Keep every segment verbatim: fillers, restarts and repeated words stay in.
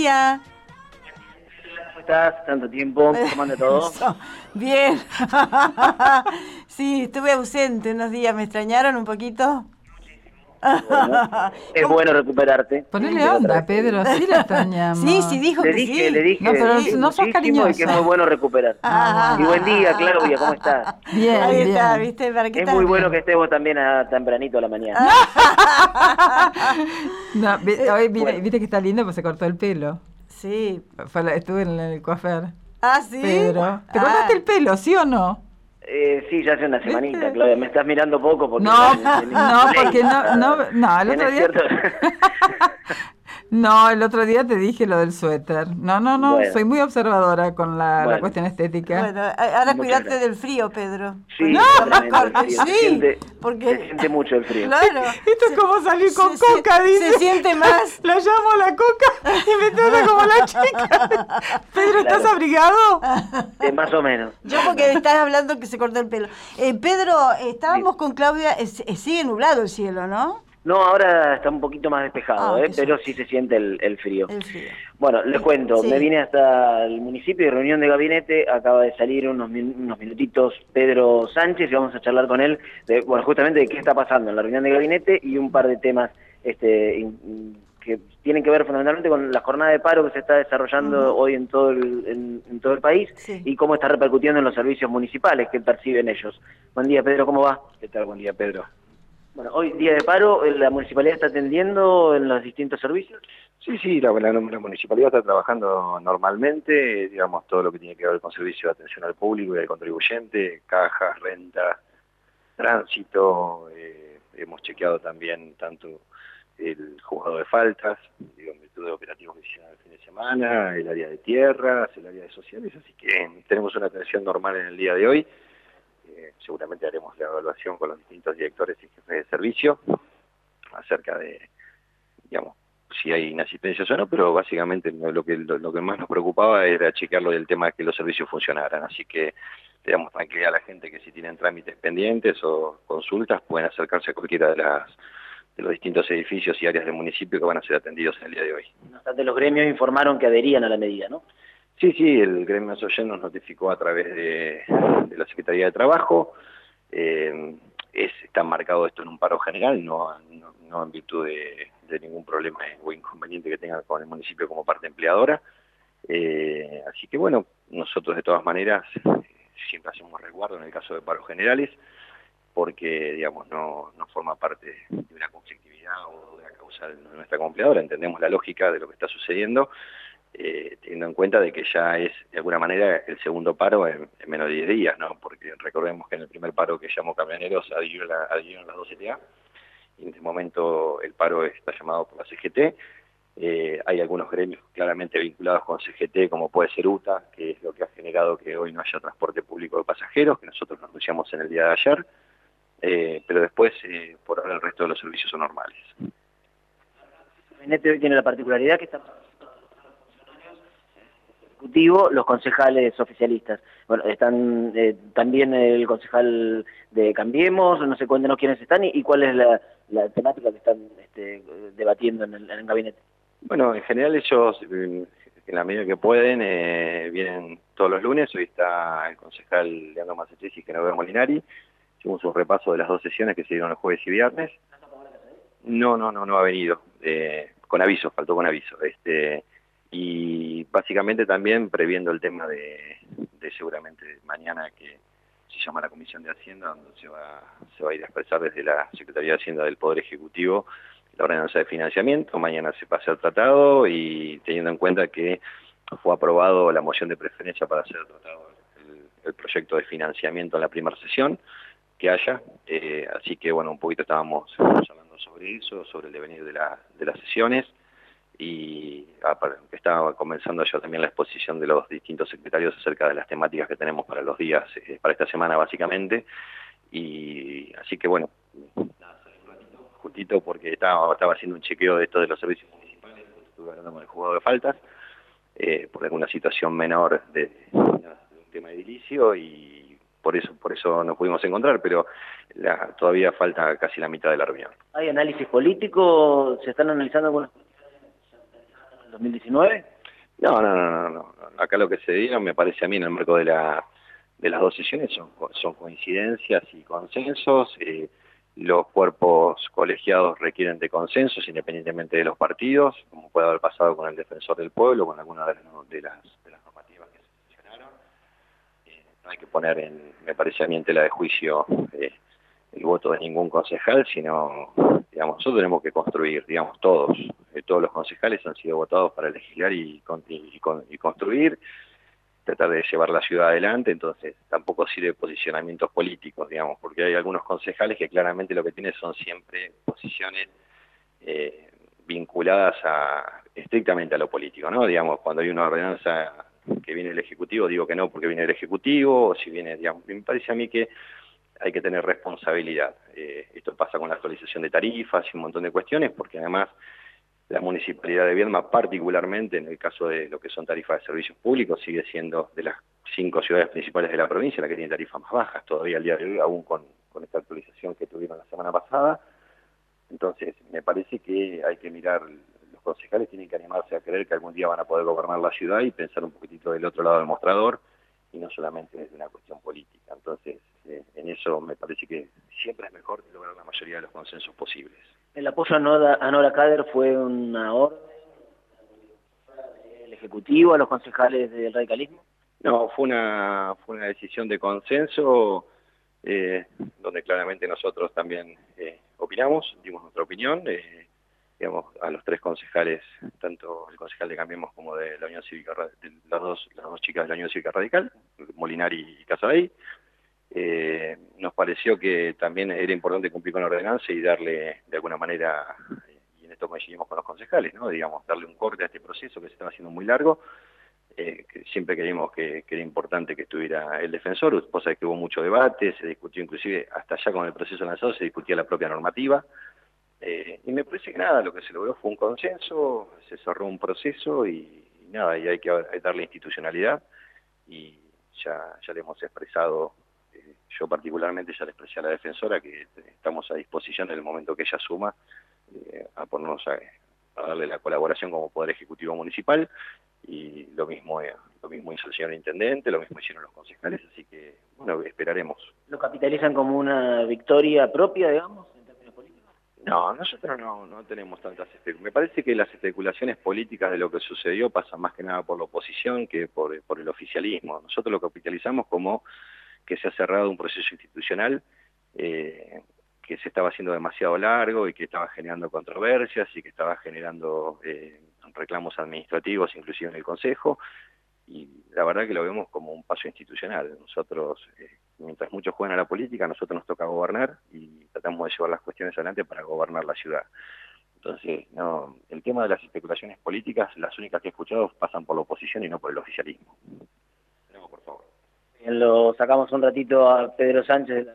día. ¿Cómo estás? Tanto tiempo, ¿cómo anda todo? Bien. Sí, estuve ausente unos días, ¿me extrañaron un poquito? Bueno, es bueno recuperarte. Ponele onda, Pedro, sí la extrañamos. Sí, sí, dijo Le que dije, sí. le dije, No, pero sí, no sos muchísimo y que es cariñosa. muy bueno recuperar. Ah, Y buen día, Claudia, ¿cómo estás? Bien, Ahí bien. está, ¿viste? ¿Para qué Es estás? muy bueno que estemos también a tempranito a la mañana. No, vi- hoy vine- Bueno. viste que está lindo, pues se cortó el pelo. Sí. Fue la- estuve en el coafer. Ah, ¿sí? Pedro, ¿te Ah. cortaste el pelo, sí o no? Eh, sí, ya hace una semanita, ¿Viste? Claudia. Me estás mirando poco porque... No, tenés- no, tenés- porque no, no, no, el otro tenés día... cierto- No, el otro día te dije lo del suéter. No, no, no, Bueno. soy muy observadora con la, la Bueno. cuestión estética. Bueno, a- ahora Muchas cuídate gracias. del frío, Pedro. Sí, Con- tremendo el con- frío. Se sí, siente, porque... se siente mucho el frío. Claro. Esto es como salir con se- coca, se- dice. se siente más. La llamo la coca y me trata como la chica. Pedro, ¿estás Claro. abrigado? Eh, más o menos. Yo porque estás hablando que se cortó el pelo. Eh, Pedro, estábamos con Claudia, eh, eh, sigue nublado el cielo, ¿no? No, ahora está un poquito más despejado, Ah, ¿eh? qué pero suerte. sí se siente el, el frío. El frío. Bueno, les cuento, Sí. me vine hasta el municipio de reunión de gabinete, acaba de salir unos, min- unos minutitos Pedro Sánchez y vamos a charlar con él, de, bueno, justamente de qué está pasando en la reunión de gabinete y un par de temas este, in- que tienen que ver fundamentalmente con la jornada de paro que se está desarrollando Ujú. hoy en todo el, en, en todo el país Sí. y cómo está repercutiendo en los servicios municipales que perciben ellos. Buen día, Pedro, ¿cómo va? ¿Qué tal? Buen día, Pedro. Bueno, hoy día de paro, ¿la municipalidad está atendiendo en los distintos servicios? Sí, sí, la, la, la municipalidad está trabajando normalmente, digamos, todo lo que tiene que ver con servicio de atención al público y al contribuyente, cajas, rentas, tránsito, eh, hemos chequeado también tanto el juzgado de faltas, digo, en virtud de operativos que se hicieron el fin de semana, el área de tierras, el área de sociales, así que tenemos una atención normal en el día de hoy. Eh, seguramente haremos la evaluación con los distintos directores y jefes de servicio acerca de, digamos, si hay inasistencias o no, pero básicamente lo que lo, lo que más nos preocupaba era chequearlo del tema de que los servicios funcionaran, así que le damos tranquilidad a la gente que si tienen trámites pendientes o consultas pueden acercarse a cualquiera de las de los distintos edificios y áreas del municipio que van a ser atendidos en el día de hoy. No obstante, los gremios informaron que adherían a la medida, ¿no? Sí, sí, el gremio Soyen nos notificó a través de, de la Secretaría de Trabajo. Eh, es, está marcado esto en un paro general, no, no, no en virtud de, de ningún problema o inconveniente que tengan con el municipio como parte empleadora. Eh, así que bueno, nosotros de todas maneras eh, siempre hacemos resguardo en el caso de paros generales, porque digamos no, no forma parte de una conflictividad o de una causa de nuestra como empleadora. Entendemos la lógica de lo que está sucediendo, Eh, teniendo en cuenta de que ya es de alguna manera el segundo paro en, en menos de diez días, ¿no? Porque recordemos que en el primer paro que llamó Camioneros adhirieron, la, adhirieron las dos C T A, y en este momento el paro está llamado por la C G T. Eh, hay algunos gremios claramente vinculados con C G T, como puede ser U T A, que es lo que ha generado que hoy no haya transporte público de pasajeros, que nosotros lo anunciamos en el día de ayer, eh, pero después, eh, por ahora, el resto de los servicios son normales. El gabinete hoy tiene la particularidad que está ejecutivo, los concejales oficialistas. Bueno, están eh, también el concejal de Cambiemos, no sé, cuéntenos quiénes están y, y cuál es la, la temática que están este, debatiendo en el, en el gabinete. Bueno, en general ellos, en la medida que pueden, eh, vienen todos los lunes. Hoy está el concejal Leandro Massachetti y Genovevo Molinari. Hicimos un repaso de las dos sesiones que se dieron el jueves y viernes. No, no, no, no ha venido. Eh, con aviso, faltó con aviso. Este... Y básicamente también previendo el tema de, de seguramente mañana que se llama la Comisión de Hacienda, donde se va, se va a ir a expresar desde la Secretaría de Hacienda del Poder Ejecutivo la ordenanza de financiamiento. Mañana se pasa el tratado y teniendo en cuenta que fue aprobado la moción de preferencia para hacer tratado el, el proyecto de financiamiento en la primera sesión que haya. Eh, así que bueno, un poquito estábamos hablando sobre eso, sobre el devenir de, la, de las sesiones. Y estaba comenzando ya también la exposición de los distintos secretarios acerca de las temáticas que tenemos para los días, eh, para esta semana básicamente, y así que bueno, justito porque estaba, estaba haciendo un chequeo de esto de los servicios municipales, estuve hablando con el juzgado de faltas, eh, por alguna situación menor de, de un tema edilicio y por eso, por eso nos pudimos encontrar, pero la, todavía falta casi la mitad de la reunión. ¿Hay análisis político? ¿Se están analizando algunas dos mil diecinueve? No, no, no, no, no. Acá lo que se dieron, me parece a mí, en el marco de la de las dos sesiones, son, son coincidencias y consensos. Eh, los cuerpos colegiados requieren de consensos independientemente de los partidos, como puede haber pasado con el Defensor del Pueblo, con alguna de las, de las, de las normativas que se mencionaron. Eh, no hay que poner, en, me parece a mí, en tela de juicio eh, el voto de ningún concejal, sino, digamos, nosotros tenemos que construir, digamos, todos, eh, todos los concejales han sido votados para legislar y, y, y construir, tratar de llevar la ciudad adelante, entonces tampoco sirve posicionamientos políticos, digamos, porque hay algunos concejales que claramente lo que tienen son siempre posiciones eh, vinculadas a estrictamente a lo político, ¿no? Digamos, cuando hay una ordenanza que viene del Ejecutivo, digo que no porque viene del Ejecutivo, o si viene, digamos, me parece a mí que hay que tener responsabilidad. Eh, esto pasa con la actualización de tarifas y un montón de cuestiones, porque además la Municipalidad de Viedma, particularmente en el caso de lo que son tarifas de servicios públicos, sigue siendo de las cinco ciudades principales de la provincia la que tiene tarifas más bajas, todavía al día de hoy, aún con, con esta actualización que tuvieron la semana pasada. Entonces, me parece que hay que mirar, los concejales tienen que animarse a creer que algún día van a poder gobernar la ciudad y pensar un poquitito del otro lado del mostrador, y no solamente desde una cuestión política. Entonces, eh, en eso me parece que siempre es mejor lograr la mayoría de los consensos posibles. El apoyo a Nora, a Nora Kader fue una orden del Ejecutivo a los concejales del radicalismo. No, fue una fue una decisión de consenso eh, donde claramente nosotros también eh, opinamos, dimos nuestra opinión, eh, digamos, a los tres concejales, tanto el concejal de Cambiemos como de la Unión Cívica, de las dos las dos chicas de la Unión Cívica Radical, Molinari y Casabey. Eh, nos pareció que también era importante cumplir con la ordenanza y darle, de alguna manera, y en esto coincidimos con los concejales, ¿no? Digamos, darle un corte a este proceso que se estaba haciendo muy largo. Eh, que siempre creímos que, que era importante que estuviera el defensor, cosa que hubo mucho debate, se discutió inclusive hasta allá con el proceso lanzado, se discutía la propia normativa. Eh, y me parece que nada, lo que se logró fue un consenso, se cerró un proceso y, y nada, y hay que darle institucionalidad, y ya, ya le hemos expresado. Yo particularmente ya le expresé a la defensora que estamos a disposición en el momento que ella asuma eh, a ponernos a, a darle la colaboración como Poder Ejecutivo Municipal, y lo mismo eh, lo mismo hizo el señor Intendente, lo mismo hicieron los concejales, así que bueno, esperaremos. ¿Lo capitalizan como una victoria propia, digamos, en términos políticos? No, nosotros no, no tenemos tantas especulaciones. Me parece que las especulaciones políticas de lo que sucedió pasan más que nada por la oposición que por, por el oficialismo. Nosotros lo capitalizamos como que se ha cerrado un proceso institucional eh, que se estaba haciendo demasiado largo y que estaba generando controversias y que estaba generando eh, reclamos administrativos, inclusive en el Consejo, y la verdad que lo vemos como un paso institucional. Nosotros, eh, mientras muchos juegan a la política, a nosotros nos toca gobernar y tratamos de llevar las cuestiones adelante para gobernar la ciudad. Entonces, no, el tema de las especulaciones políticas, las únicas que he escuchado pasan por la oposición y no por el oficialismo. No, por favor. Bien, lo sacamos un ratito a Pedro Sánchez de la...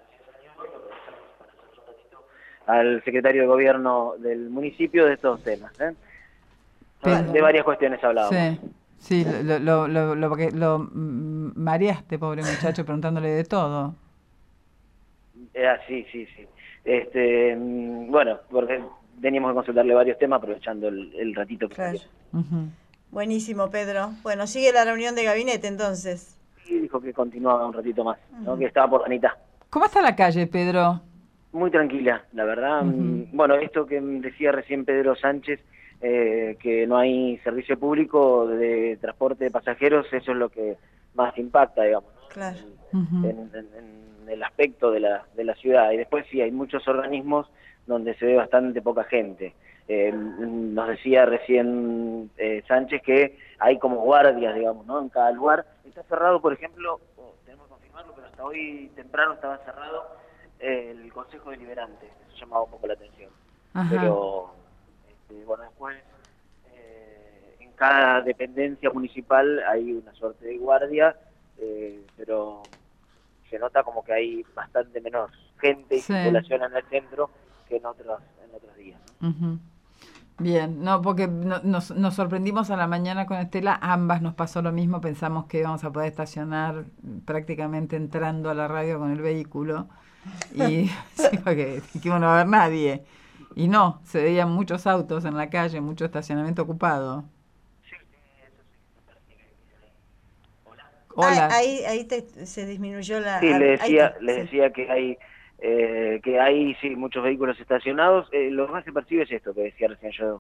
al secretario de Gobierno del municipio de estos temas, ¿eh? Pero, de varias cuestiones hablábamos. Sí, sí, lo, lo, lo, lo, lo, lo mareaste, pobre muchacho, preguntándole de todo. Ah, sí, sí, sí. Este, bueno, porque teníamos que consultarle varios temas aprovechando el, el ratito que claro. Uh-huh. Buenísimo, Pedro. Bueno, sigue la reunión de gabinete entonces. Sí, dijo que continuaba un ratito más, ¿no? Uh-huh. Que estaba por la mitad. ¿Cómo está la calle, Pedro? Muy tranquila, la verdad. Uh-huh. Bueno, esto que decía recién Pedro Sánchez, eh, que no hay servicio público de transporte de pasajeros, eso es lo que más impacta, digamos, ¿no? Claro. Uh-huh. en, en, en el aspecto de la, de la ciudad. Y después sí, hay muchos organismos donde se ve bastante poca gente. Eh, nos decía recién eh, Sánchez que hay como guardias, digamos, ¿no? En cada lugar. Está cerrado, por ejemplo, oh, tenemos que confirmarlo, pero hasta hoy temprano estaba cerrado eh, el Consejo Deliberante. Eso llamaba un poco la atención. Ajá. Pero, este, bueno, después eh, en cada dependencia municipal hay una suerte de guardia, eh, pero se nota como que hay bastante menos gente y sí. circulación en el centro que en otros, en otros días, ¿no? Uh-huh. Bien, no, porque no, nos, nos sorprendimos a la mañana con Estela, ambas nos pasó lo mismo, pensamos que íbamos a poder estacionar prácticamente entrando a la radio con el vehículo, y sí, porque dijimos no va a haber nadie, Y no, se veían muchos autos en la calle, mucho estacionamiento ocupado. Hola. Ah, ahí ahí te, se disminuyó la... Sí, ah, le ahí decía, está, les sí. decía que hay eh, que hay sí muchos vehículos estacionados. Eh, lo que más se percibe es esto que decía recién yo,